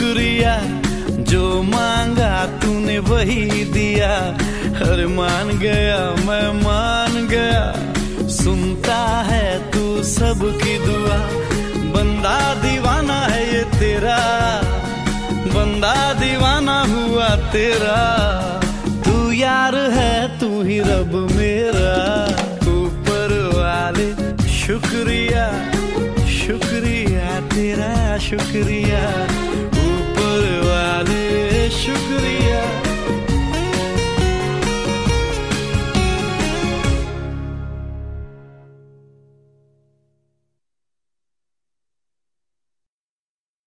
शुक्रिया, जो मांगा तूने वही दिया। अरे मान गया मैं मान गया, सुनता है तू सबकी दुआ। बंदा दीवाना है ये तेरा, बंदा दीवाना हुआ तेरा। तू यार है तू ही रब मेरा, ऊपर वाले शुक्रिया शुक्रिया तेरा शुक्रिया।